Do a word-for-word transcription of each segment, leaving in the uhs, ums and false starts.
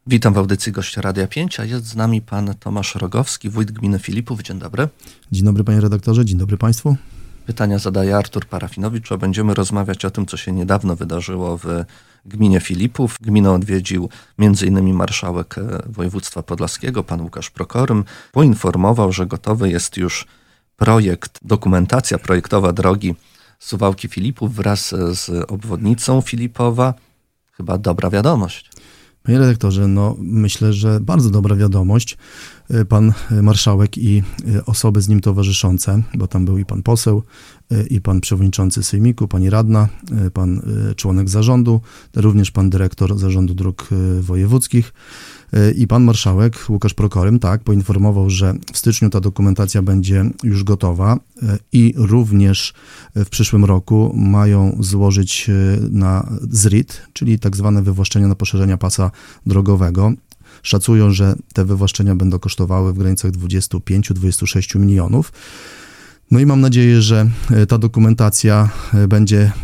Witam w audycji gościa Radia pięć, a jest z nami pan Tomasz Rogowski, wójt gminy Filipów. Dzień dobry. Dzień dobry panie redaktorze, dzień dobry państwu. Pytania zadaje Artur Parafinowicz, a będziemy rozmawiać o tym, co się niedawno wydarzyło w gminie Filipów. Gminę odwiedził między innymi marszałek województwa podlaskiego, pan Łukasz Prokorym. Poinformował, że gotowy jest już projekt, dokumentacja projektowa drogi Suwałki Filipów wraz z obwodnicą Filipowa. Chyba dobra wiadomość. Panie redaktorze, no myślę, że bardzo dobra wiadomość. Pan marszałek i osoby z nim towarzyszące, bo tam był i pan poseł, i pan przewodniczący sejmiku, pani radna, pan członek zarządu, również pan dyrektor Zarządu Dróg Wojewódzkich i pan marszałek Łukasz Prokorym, tak, poinformował, że w styczniu ta dokumentacja będzie już gotowa i również w przyszłym roku mają złożyć na Z R I T, czyli tak zwane wywłaszczenia na poszerzenia pasa drogowego. Szacują, że te wywłaszczenia będą kosztowały w granicach dwadzieścia pięć do dwudziestu sześciu milionów. No i mam nadzieję, że ta dokumentacja będzie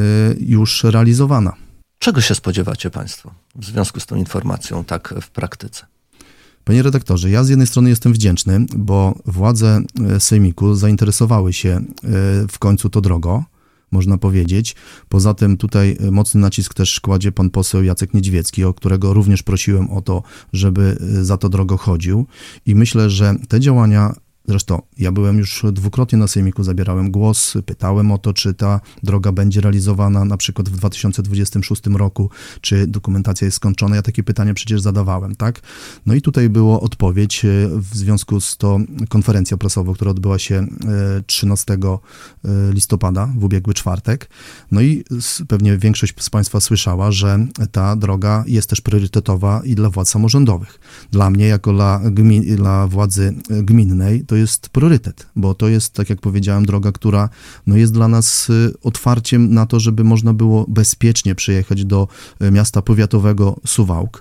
już realizowana. Czego się spodziewacie państwo w związku z tą informacją tak w praktyce? Panie redaktorze, ja z jednej strony jestem wdzięczny, bo władze sejmiku zainteresowały się w końcu to drogo, można powiedzieć. Poza tym tutaj mocny nacisk też kładzie pan poseł Jacek Niedźwiecki, o którego również prosiłem o to, żeby za to drogo chodził. I myślę, że te działania, zresztą ja byłem już dwukrotnie na sejmiku, zabierałem głos, pytałem o to, czy ta droga będzie realizowana na przykład w dwa tysiące dwudziestym szóstym roku, czy dokumentacja jest skończona. Ja takie pytania przecież zadawałem, tak? No i tutaj była odpowiedź w związku z tą konferencją prasową, która odbyła się trzynastego listopada, w ubiegły czwartek. No i pewnie większość z państwa słyszała, że ta droga jest też priorytetowa i dla władz samorządowych. Dla mnie, jako dla, gmin, dla władzy gminnej, to jest priorytet, bo to jest, tak jak powiedziałem, droga, która no, jest dla nas otwarciem na to, żeby można było bezpiecznie przyjechać do miasta powiatowego Suwałk.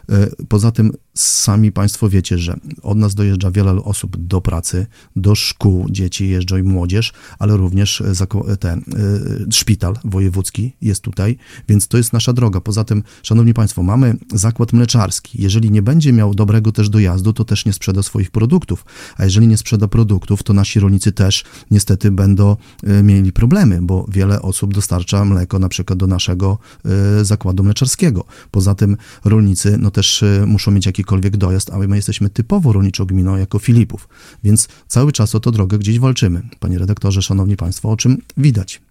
Poza tym sami państwo wiecie, że od nas dojeżdża wiele osób do pracy, do szkół, dzieci jeżdżą i młodzież, ale również ten szpital wojewódzki jest tutaj, więc to jest nasza droga. Poza tym, szanowni państwo, mamy zakład mleczarski. Jeżeli nie będzie miał dobrego też dojazdu, to też nie sprzeda swoich produktów, a jeżeli nie sprzeda produktów, to nasi rolnicy też niestety będą mieli problemy, bo wiele osób dostarcza mleko na przykład do naszego zakładu mleczarskiego. Poza tym rolnicy no też muszą mieć jakikolwiek dojazd, a my jesteśmy typowo rolniczą gminą jako Filipów, więc cały czas o tę drogę gdzieś walczymy. Panie redaktorze, szanowni państwo, o czym widać.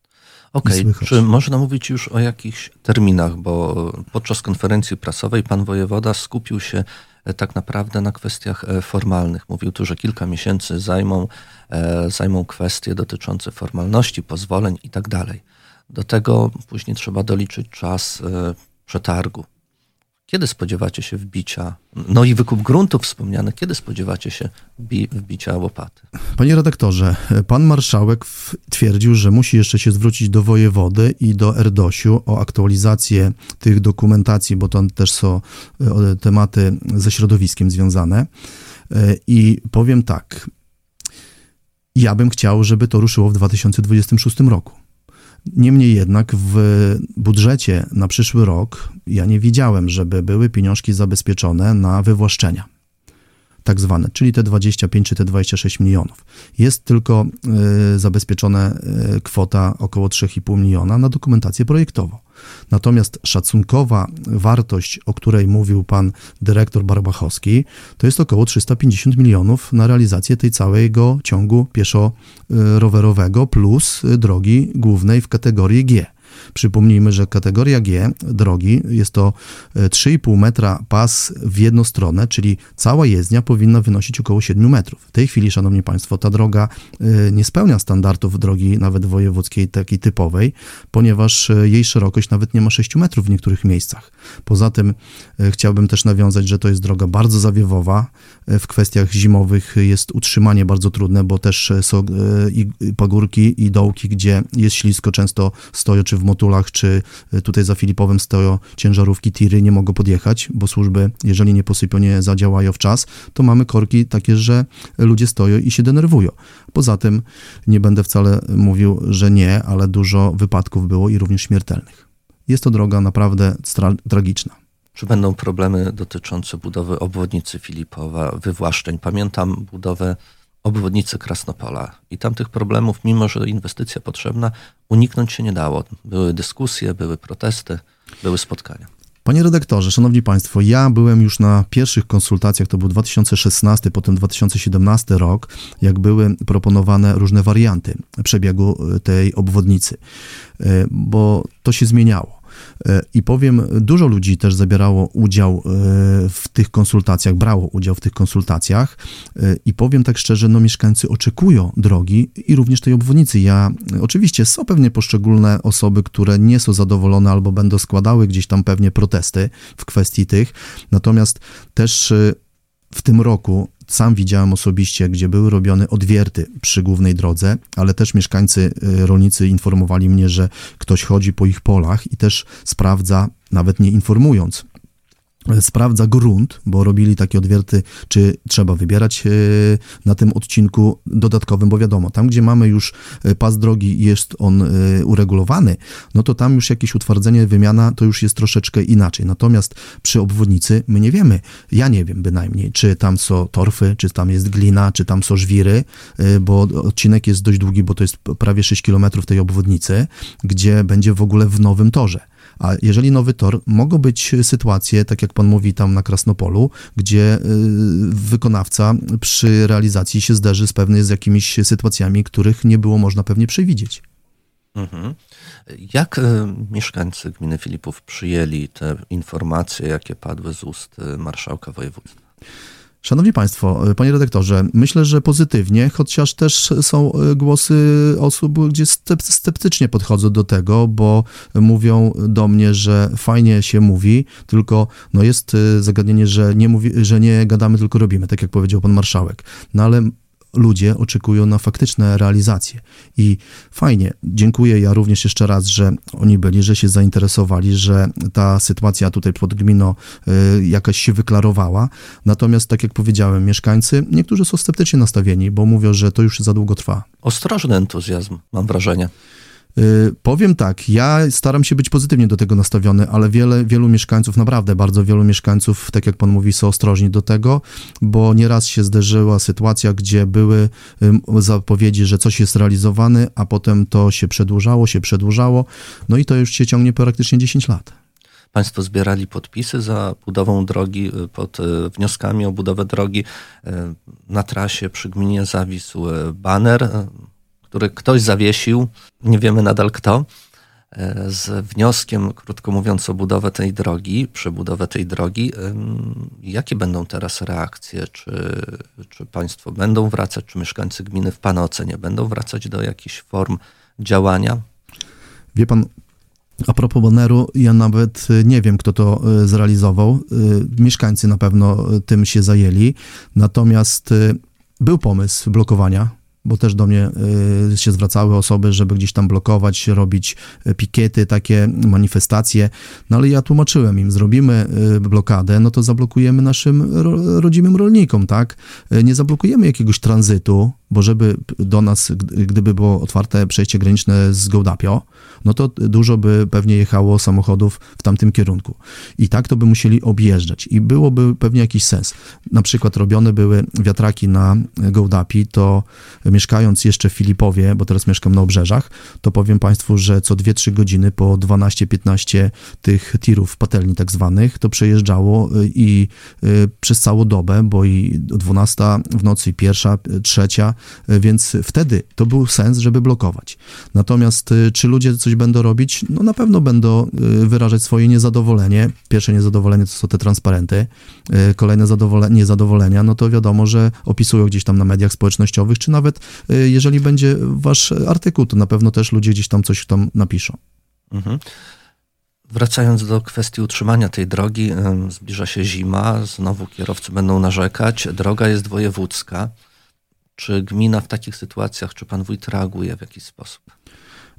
Okej, okay. Czy można mówić już o jakichś terminach, bo podczas konferencji prasowej pan wojewoda skupił się tak naprawdę na kwestiach formalnych. Mówił tu, że kilka miesięcy zajmą, zajmą kwestie dotyczące formalności, pozwoleń i tak dalej. Do tego później trzeba doliczyć czas przetargu. Kiedy spodziewacie się wbicia, no i wykup gruntów wspomniany, kiedy spodziewacie się bi- wbicia łopaty? Panie redaktorze, pan marszałek twierdził, że musi jeszcze się zwrócić do wojewody i do Erdosiu o aktualizację tych dokumentacji, bo to też są tematy ze środowiskiem związane. I powiem tak, ja bym chciał, żeby to ruszyło w dwa tysiące dwudziestym szóstym roku. Niemniej jednak w budżecie na przyszły rok ja nie widziałem, żeby były pieniążki zabezpieczone na wywłaszczenia, tak zwane, czyli te dwadzieścia pięć czy te dwadzieścia sześć milionów. Jest tylko y, zabezpieczona y, kwota około trzy i pół miliona na dokumentację projektową. Natomiast szacunkowa wartość, o której mówił pan dyrektor Barbachowski, to jest około trzysta pięćdziesiąt milionów na realizację tej całego ciągu pieszo-rowerowego plus drogi głównej w kategorii G. Przypomnijmy, że kategoria G drogi jest to trzy i pół metra pas w jedną stronę, czyli cała jezdnia powinna wynosić około siedmiu metrów. W tej chwili, szanowni państwo, ta droga nie spełnia standardów drogi nawet wojewódzkiej, takiej typowej, ponieważ jej szerokość nawet nie ma sześciu metrów w niektórych miejscach. Poza tym chciałbym też nawiązać, że to jest droga bardzo zawiewowa. W kwestiach zimowych jest utrzymanie bardzo trudne, bo też są i pagórki, i dołki, gdzie jest ślisko, często stoją czy w motulach, czy tutaj za Filipowem stoją ciężarówki, tiry, nie mogą podjechać, bo służby, jeżeli nie posypią, nie zadziałają w czas, to mamy korki takie, że ludzie stoją i się denerwują. Poza tym nie będę wcale mówił, że nie, ale dużo wypadków było i również śmiertelnych. Jest to droga naprawdę stra- tragiczna. Czy będą problemy dotyczące budowy obwodnicy Filipowa, wywłaszczeń? Pamiętam budowę obwodnicy Krasnopola i tam tych problemów, mimo że inwestycja potrzebna, uniknąć się nie dało. Były dyskusje, były protesty, były spotkania. Panie redaktorze, szanowni państwo, ja byłem już na pierwszych konsultacjach, to był dwa tysiące szesnasty, potem dwa tysiące siedemnasty rok, jak były proponowane różne warianty przebiegu tej obwodnicy, bo to się zmieniało. I powiem, dużo ludzi też zabierało udział w tych konsultacjach, brało udział w tych konsultacjach i powiem tak szczerze, no mieszkańcy oczekują drogi i również tej obwodnicy. Ja, oczywiście są pewnie poszczególne osoby, które nie są zadowolone albo będą składały gdzieś tam pewnie protesty w kwestii tych, natomiast też w tym roku sam widziałem osobiście, gdzie były robione odwierty przy głównej drodze, ale też mieszkańcy, rolnicy informowali mnie, że ktoś chodzi po ich polach i też sprawdza, nawet nie informując, sprawdza grunt, bo robili takie odwierty, czy trzeba wybierać na tym odcinku dodatkowym, bo wiadomo, tam gdzie mamy już pas drogi, jest on uregulowany, no to tam już jakieś utwardzenie, wymiana, to już jest troszeczkę inaczej. Natomiast przy obwodnicy my nie wiemy, ja nie wiem bynajmniej, czy tam są torfy, czy tam jest glina, czy tam są żwiry, bo odcinek jest dość długi, bo to jest prawie sześć kilometrów tej obwodnicy, gdzie będzie w ogóle w nowym torze. A jeżeli nowy tor, mogą być sytuacje, tak jak pan mówi tam na Krasnopolu, gdzie wykonawca przy realizacji się zderzy z pewnymi z jakimiś sytuacjami, których nie było można pewnie przewidzieć. Mhm. Jak y, mieszkańcy gminy Filipów przyjęli te informacje, jakie padły z ust marszałka województwa? Szanowni Państwo, panie redaktorze, myślę, że pozytywnie, chociaż też są głosy osób, gdzie sceptycznie podchodzą do tego, bo mówią do mnie, że fajnie się mówi, tylko no jest zagadnienie, że nie, mówi, że nie gadamy, tylko robimy, tak jak powiedział pan marszałek. No ale ludzie oczekują na faktyczne realizacje. I fajnie, dziękuję ja również jeszcze raz, że oni byli, że się zainteresowali, że ta sytuacja tutaj pod gminą y, jakaś się wyklarowała. Natomiast, tak jak powiedziałem, mieszkańcy, niektórzy są sceptycznie nastawieni, bo mówią, że to już za długo trwa. Ostrożny entuzjazm, mam wrażenie. Yy, powiem tak, ja staram się być pozytywnie do tego nastawiony, ale wiele, wielu mieszkańców, naprawdę bardzo wielu mieszkańców, tak jak pan mówi, są ostrożni do tego, bo nieraz się zdarzyła sytuacja, gdzie były yy, zapowiedzi, że coś jest realizowane, a potem to się przedłużało, się przedłużało, no i to już się ciągnie praktycznie dziesięć lat. Państwo zbierali podpisy za budową drogi, pod wnioskami o budowę drogi. Na trasie przy gminie zawisł baner, który ktoś zawiesił, nie wiemy nadal kto, z wnioskiem, krótko mówiąc, o budowę tej drogi, przebudowę tej drogi. Jakie będą teraz reakcje? Czy, czy państwo będą wracać, czy mieszkańcy gminy w pana ocenie będą wracać do jakichś form działania? Wie pan, a propos baneru, ja nawet nie wiem, kto to zrealizował. Mieszkańcy na pewno tym się zajęli, natomiast był pomysł blokowania, bo też do mnie y, się zwracały osoby, żeby gdzieś tam blokować, robić pikiety, takie manifestacje, no ale ja tłumaczyłem im, zrobimy y, blokadę, no to zablokujemy naszym ro, rodzimym rolnikom, tak? Y, nie zablokujemy jakiegoś tranzytu, bo żeby do nas, gdyby było otwarte przejście graniczne z Gołdapio, no to dużo by pewnie jechało samochodów w tamtym kierunku. I tak to by musieli objeżdżać i byłoby pewnie jakiś sens. Na przykład robione były wiatraki na Gołdapi, to mieszkając jeszcze w Filipowie, bo teraz mieszkam na Obrzeżach, to powiem państwu, że co dwie trzy godziny po dwanaście piętnaście tych tirów, patelni tak zwanych, to przejeżdżało i przez całą dobę, bo i dwunasta w nocy, i pierwsza, trzecia, więc wtedy to był sens, żeby blokować. Natomiast czy ludzie coś będą robić? No na pewno będą wyrażać swoje niezadowolenie. Pierwsze niezadowolenie to są te transparenty. Kolejne zadowolenie, niezadowolenia, no to wiadomo, że opisują gdzieś tam na mediach społecznościowych, czy nawet jeżeli będzie wasz artykuł, to na pewno też ludzie gdzieś tam coś tam napiszą. Mhm. Wracając do kwestii utrzymania tej drogi, zbliża się zima, znowu kierowcy będą narzekać, droga jest wojewódzka. Czy gmina w takich sytuacjach, czy pan wójt reaguje w jakiś sposób?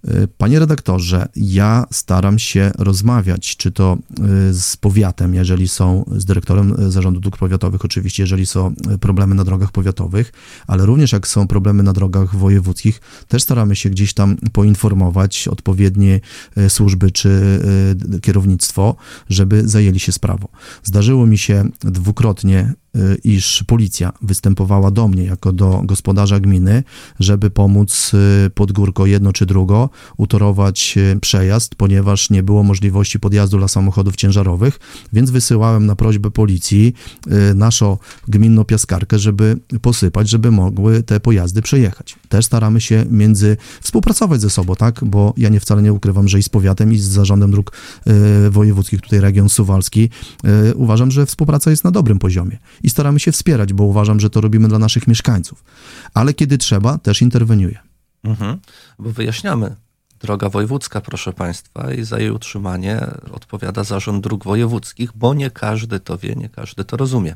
Panie redaktorze, ja staram się rozmawiać, czy to z powiatem, jeżeli są, z dyrektorem Zarządu Dróg Powiatowych, oczywiście, jeżeli są problemy na drogach powiatowych, ale również jak są problemy na drogach wojewódzkich, też staramy się gdzieś tam poinformować odpowiednie służby czy kierownictwo, żeby zajęli się sprawą. Zdarzyło mi się dwukrotnie, iż policja występowała do mnie jako do gospodarza gminy, żeby pomóc pod górko jedno czy drugo utorować przejazd, ponieważ nie było możliwości podjazdu dla samochodów ciężarowych, więc wysyłałem na prośbę policji naszą gminną piaskarkę, żeby posypać, żeby mogły te pojazdy przejechać. Też staramy się między współpracować ze sobą, tak, bo ja nie wcale nie ukrywam, że i z powiatem, i z Zarządem Dróg Wojewódzkich, tutaj region suwalski, uważam, że współpraca jest na dobrym poziomie. I staramy się wspierać, bo uważam, że to robimy dla naszych mieszkańców. Ale kiedy trzeba, też interweniuję. Mhm, bo wyjaśniamy. Droga wojewódzka, proszę Państwa, i za jej utrzymanie odpowiada Zarząd Dróg Wojewódzkich, bo nie każdy to wie, nie każdy to rozumie.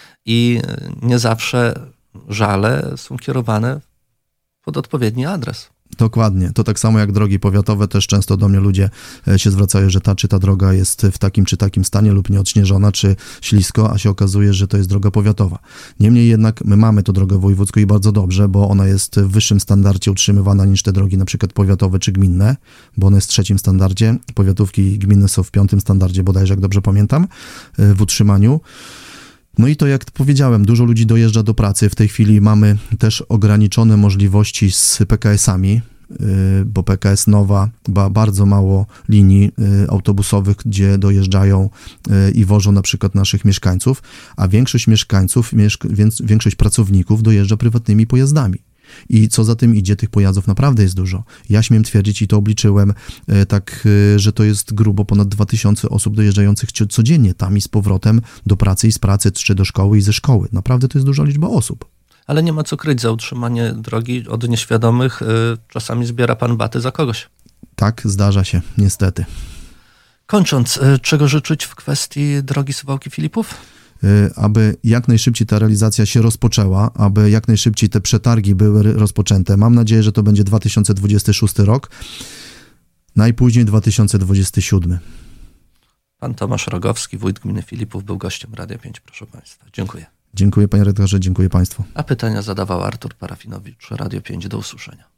I nie zawsze żale są kierowane pod odpowiedni adres. Dokładnie. To tak samo jak drogi powiatowe, też często do mnie ludzie się zwracają, że ta czy ta droga jest w takim czy takim stanie lub nieodśnieżona, czy ślisko, a się okazuje, że to jest droga powiatowa. Niemniej jednak my mamy tę drogę wojewódzką i bardzo dobrze, bo ona jest w wyższym standardzie utrzymywana niż te drogi na przykład powiatowe czy gminne, bo ona jest w trzecim standardzie. Powiatówki i gminne są w piątym standardzie bodajże, jak dobrze pamiętam, w utrzymaniu. No i to, jak powiedziałem, dużo ludzi dojeżdża do pracy. W tej chwili mamy też ograniczone możliwości z P K S-ami, bo P K S Nowa ma bardzo mało linii autobusowych, gdzie dojeżdżają i wożą na przykład naszych mieszkańców, a większość mieszkańców, większość pracowników dojeżdża prywatnymi pojazdami. I co za tym idzie, tych pojazdów naprawdę jest dużo. Ja śmiem twierdzić i to obliczyłem tak, że to jest grubo ponad dwa tysiące osób dojeżdżających codziennie tam i z powrotem do pracy i z pracy, czy do szkoły i ze szkoły. Naprawdę to jest duża liczba osób. Ale nie ma co kryć, za utrzymanie drogi od nieświadomych czasami zbiera pan baty za kogoś. Tak, zdarza się, niestety. Kończąc, czego życzyć w kwestii drogi Suwałki-Filipów? Aby jak najszybciej ta realizacja się rozpoczęła, aby jak najszybciej te przetargi były rozpoczęte. Mam nadzieję, że to będzie dwa tysiące dwudziesty szósty rok, najpóźniej dwa tysiące dwudziesty siódmy. Pan Tomasz Rogowski, wójt gminy Filipów, był gościem Radia pięć, proszę Państwa. Dziękuję. Dziękuję, panie redaktorze, dziękuję Państwu. A pytania zadawał Artur Parafinowicz, Radio pięć. Do usłyszenia.